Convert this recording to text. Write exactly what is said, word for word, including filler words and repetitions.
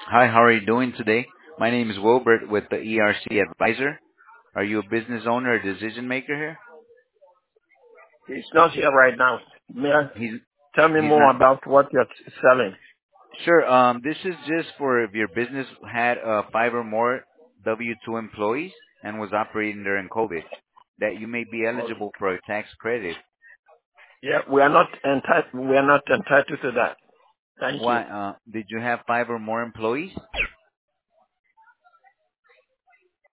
Hi, how are you doing today? My name is Wilbert with the E R C Advisor. Are you a business owner or decision maker here? He's not here right now. May I He's tell me he's more not. about what you're selling? Sure. Um, this is just for if your business had uh, five or more W two employees and was operating during COVID, that you may be Oh, eligible for a tax credit. yeah, we are not entitled. We are not entitled to that. Thank you. Why? Uh, did you have five or more employees?